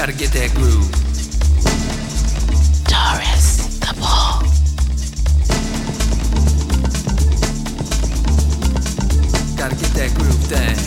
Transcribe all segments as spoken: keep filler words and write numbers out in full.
Gotta get that groove. Taurus, the ball. Gotta get that groove thing.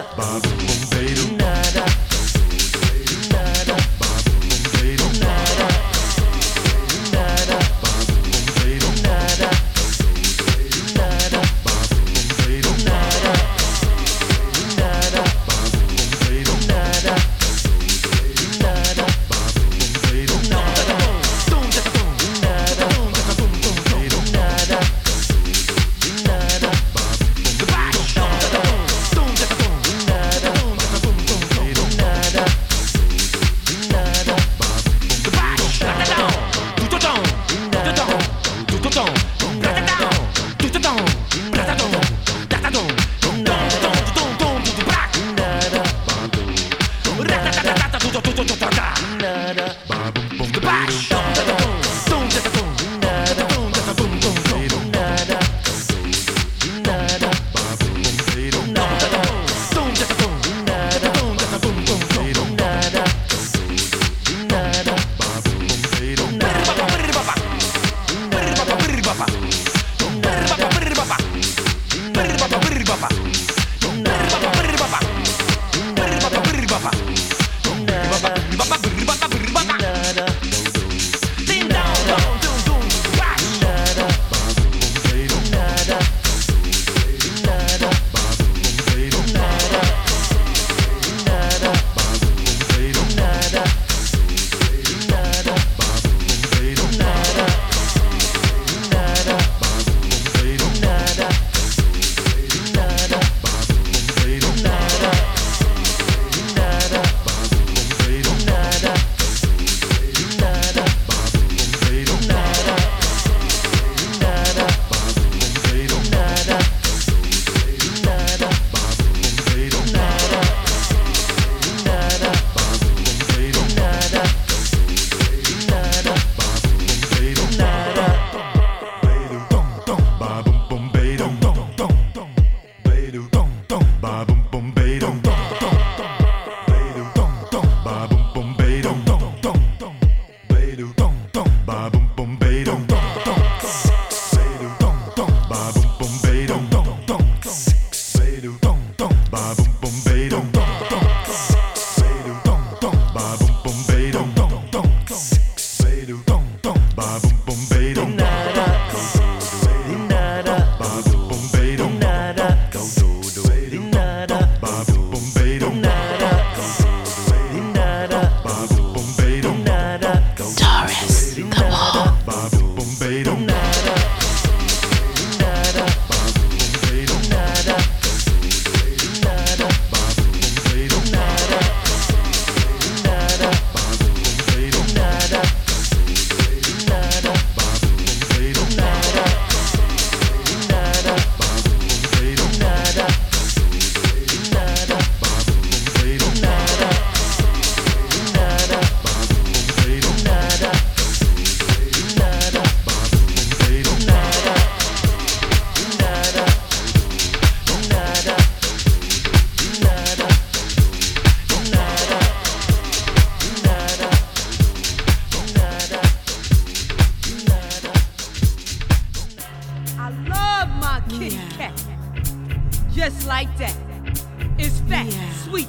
Just like that. It's fat, yeah. Sweet,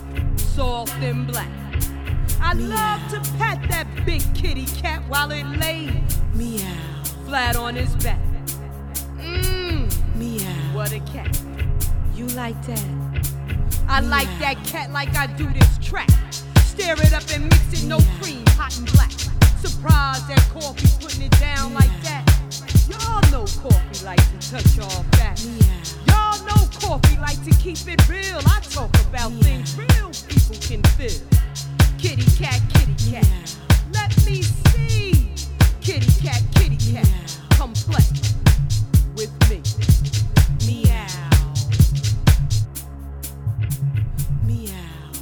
soft and black. I Meow. Love to pet that big kitty cat while it lays Meow. Flat on his back. Mmm, Meow. What a cat. You like that? I Meow. Like that cat like I do this track. Stir it up and mix it, Meow. No cream, hot and black. Surprise that coffee putting it down Meow. Like that. Y'all know coffee like to touch y'all back. Meow. Y'all know coffee like to keep it real. I talk about Meow. Things real people can feel. Kitty cat, kitty cat. Meow. Let me see. Kitty cat, kitty cat. Meow. Come play with me. Meow. Meow.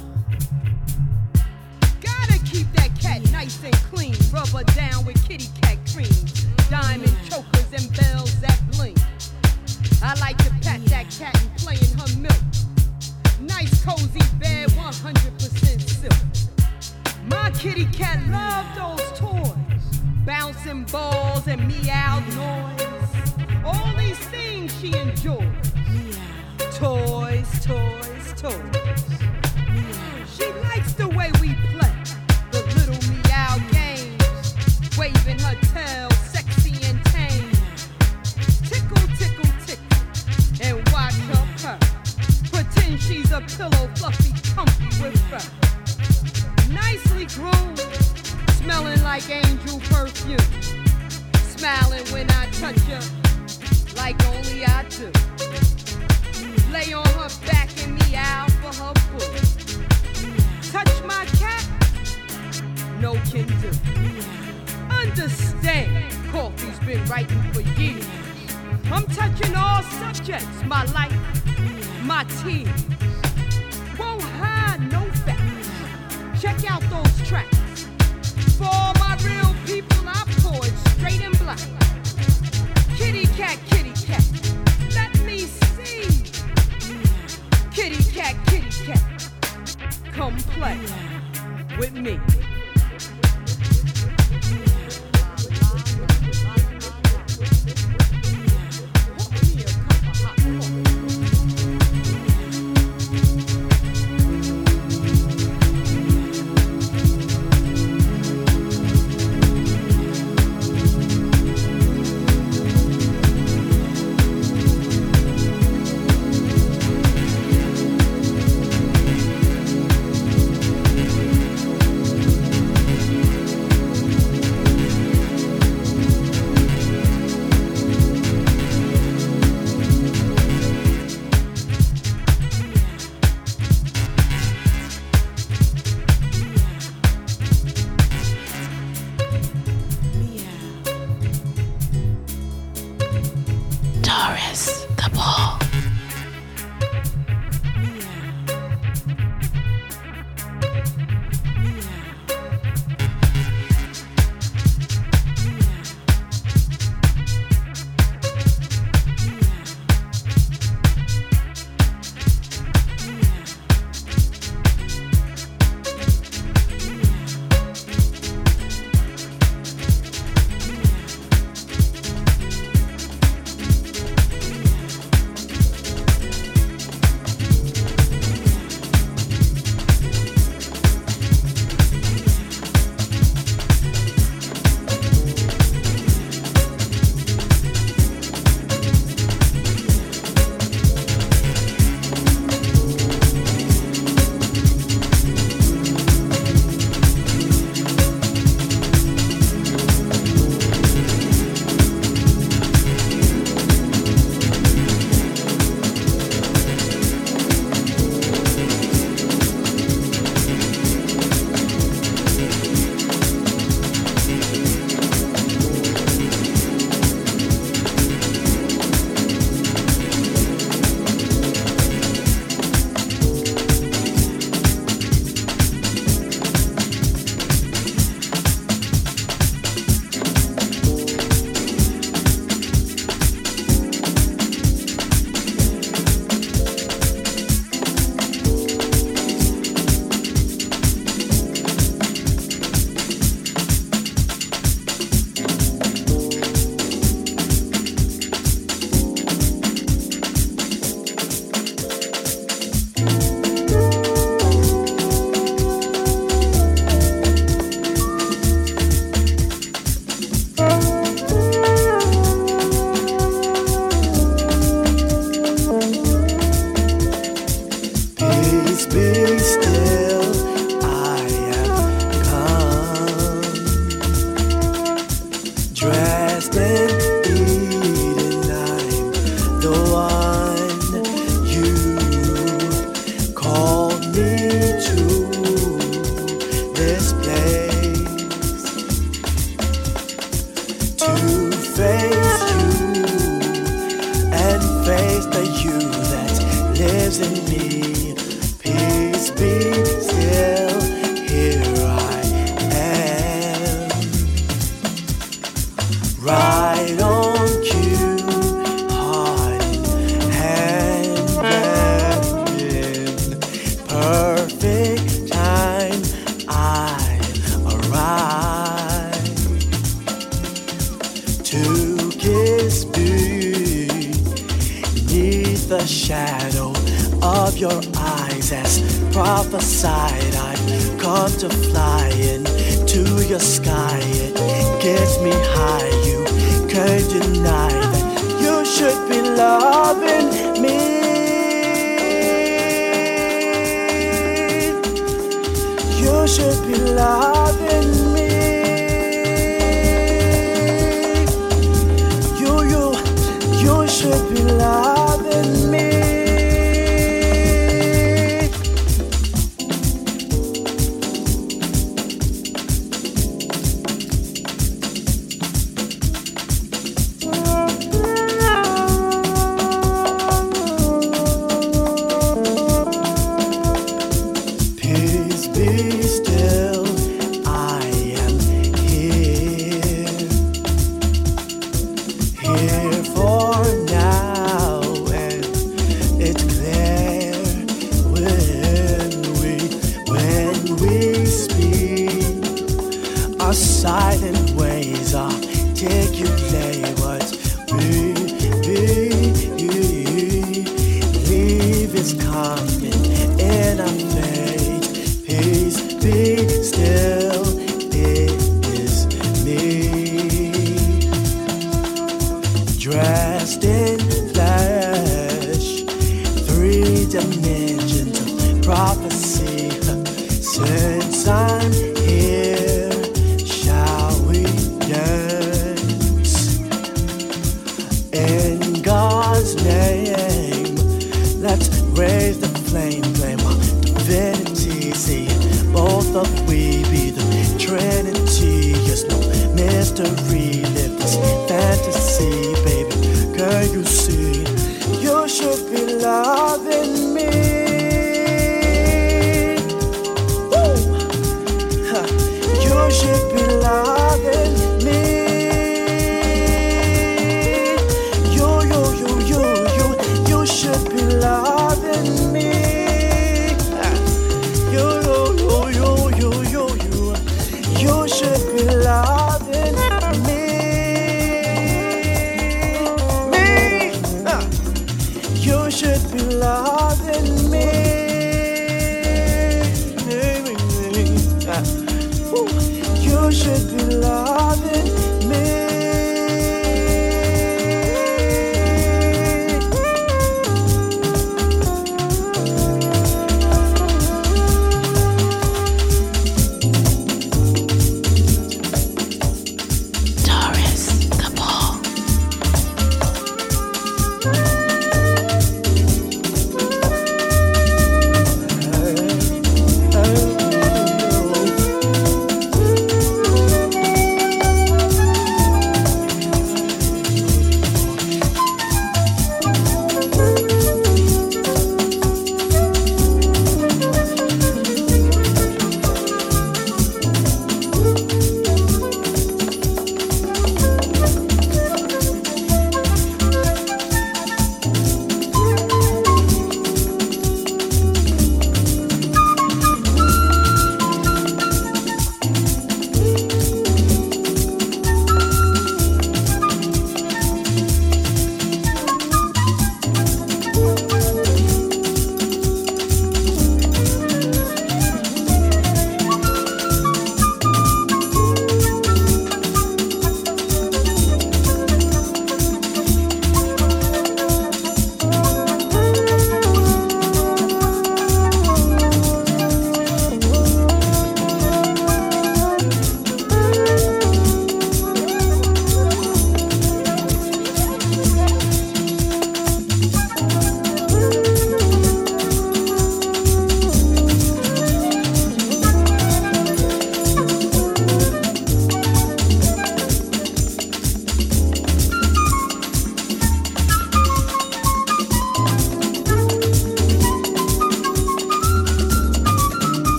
Gotta keep that cat Meow. Nice and clean. Rub her down with kitty cat cream. Diamond Meow. Chokers and bells that bling. I like to pat Meow. That cat and play in her milk. Nice cozy bed, one hundred percent silk. My kitty cat loved those toys. Bouncing balls and meow noise. All these things she enjoys. Meow. Toys, toys, toys. She likes the way we play the little meow games, waving her tail, sexy and tame. Tickle, tickle, tickle, and watch her purr. Pretend she's a pillow, fluffy, comfy with fur. Nicely groomed, smelling like angel perfume. Smiling when I touch her, like only I do. Lay on her back and meow for her food. Touch my cat, no can do. Understand, coffee's been writing for years. I'm touching all subjects, my life, my tears. Won't hide no facts. Check out those tracks. For all my real people, I pour it straight in black. Kitty cat, kitty cat, let me see. Kitty cat, kitty cat, come play with me. prophesied I'd come to fly into your sky. It gets me high, you can't deny that you should be loving me. You should be loving me. You, you, you should be loving me. Silent ways articulate what we believe is coming in our fate. Peace be still, it is me, dressed in flesh, three dimensions of prophecy. Since I'm here, in God's name, let's raise the flame, flame of divinity. See, both of we be the Trinity. There's no mystery, live this fantasy, baby. Girl, you see, you should be loving me. Woo! Huh. You should be loving me. Loving me, you, you, you, you, you, you, you should be loving me, me, you should be loving me.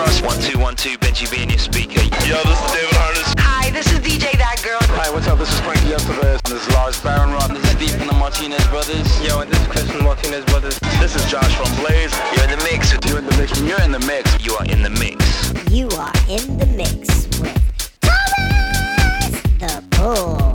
Josh. One two one two, Benji B in your speaker. Yo, this is David Harness. Hi, this is D J That Girl. Hi, what's up? This is Frankie Estevez. This is Lars Barrenrod. This is Steve from the Martinez Brothers. Yo, and this is Chris from the Martinez Brothers. This is Josh from Blaze. You're in the mix. You're in the mix. You're in the mix. You are in the mix. You are in the mix with Thomas the Bull.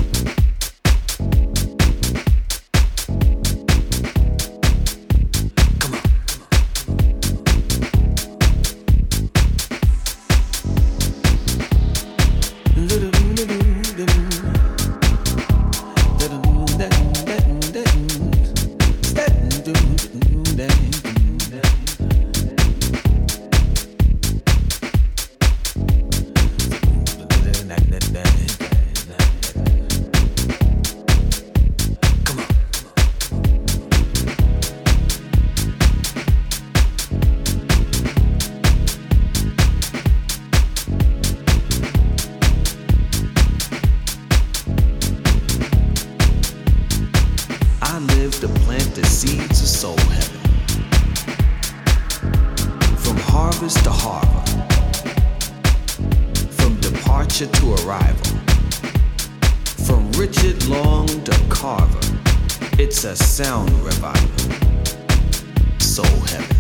Sound revival, soul heaven,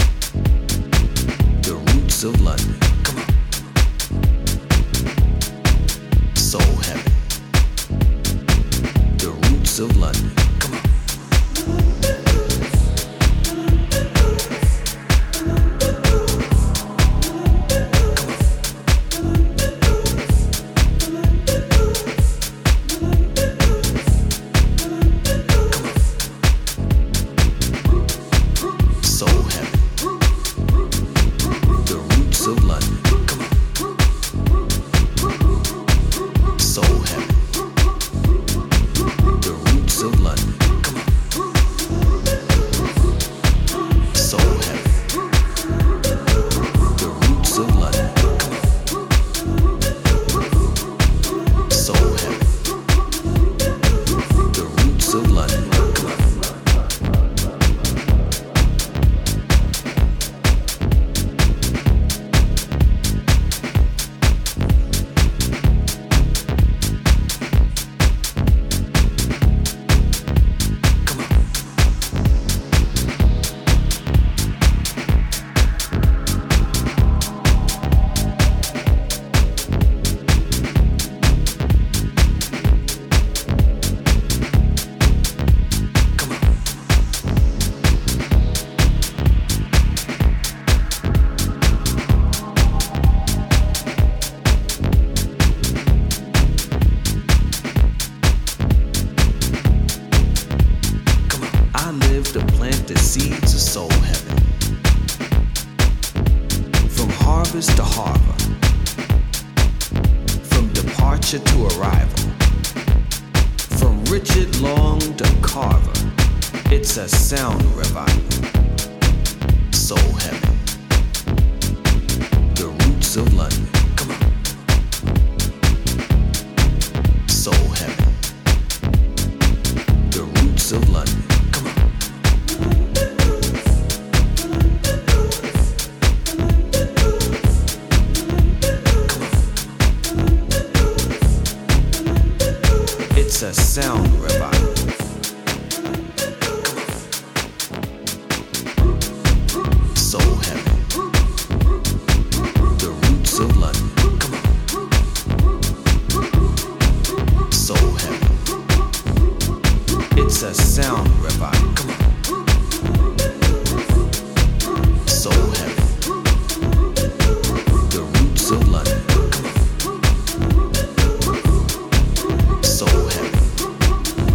the roots of London. Come on, soul heaven, the roots of London. Come on. Soul heaven.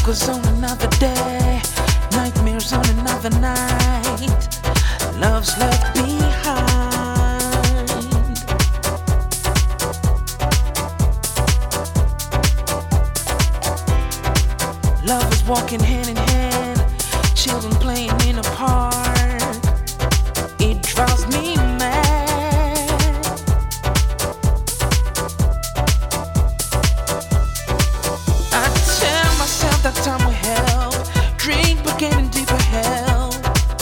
Focus on another day, nightmares on another night. Love's left behind. Lovers walking hand in hand, children playing in a park. It drives me mad. I tell myself that time will help, drink but getting deeper hell.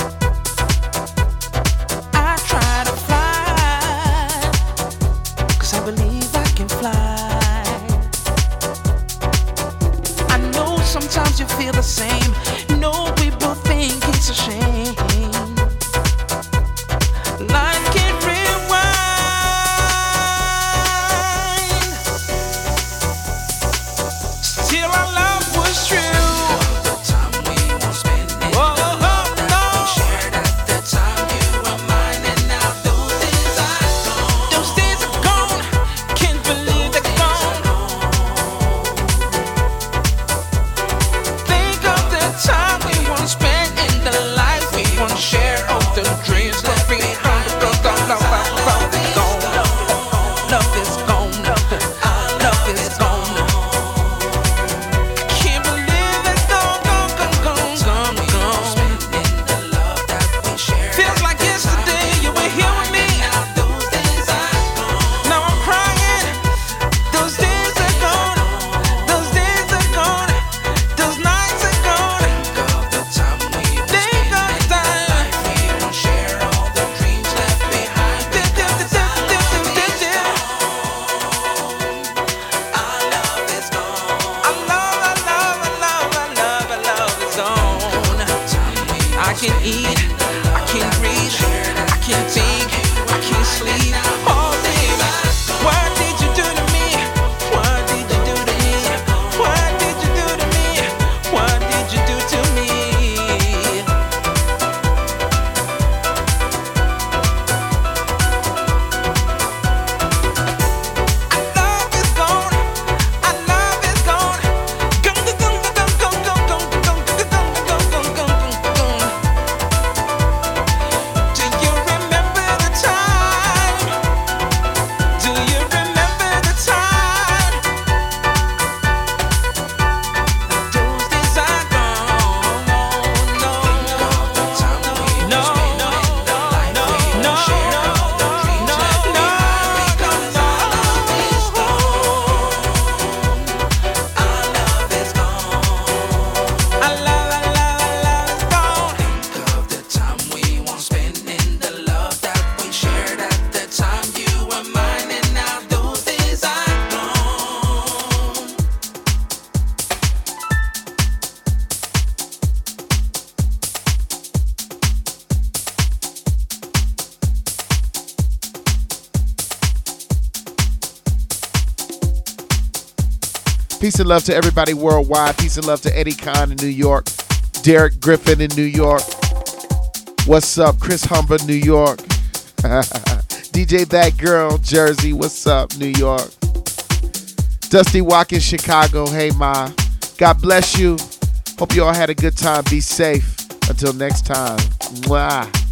I try to fly, cause I believe I can fly. I know sometimes you feel the same. No, we both think it's a shame. Life can rewind. Still our love was true. The time we won't spend it. Oh, oh, no. We shared at that time, you were mine, and now those days are gone. Those days are gone. Can't believe they're gone. Think of the time we won't spend in the life we won't share. Of the dreams left behind. Love is gone. Love is gone. Love is gone. Can't believe it's gone, gone, gone, gone, gone, gone. Feels like yesterday you were here with me. Now I'm crying. Those days are gone. Those days are gone. Those nights are gone. Think of the time we won't share all the dreams left behind. Our love is gone. Our love, our love, our love, our love, our love is gone. I can't eat, I can't breathe, I can't think, I can't sleep all day. What did you do to me? What did you do to me? What did you do to me? What did you do to me? Our love is gone. Our love is gone. Gone, gone, gone, gone, gone, gone, gone, gone, gone, gone, gone, gone, gone. Do you remember the time? Do you remember the time? Those days are gone. No, no, no, no, no, no, no, no, Our love is gone. Our love, our love, our love is gone. Think of the time we won't spend in the love that we shared at the time. You were mine, and now those days are gone. Peace and love to everybody worldwide. Peace and love to Eddie Kahn in New York. Derek Griffin in New York. What's up? Chris Humber, New York. D J That Girl, Jersey. What's up, New York? Dusty Watkins, Chicago. Hey, Ma. God bless you. Hope you all had a good time. Be safe. Until next time. Mwah.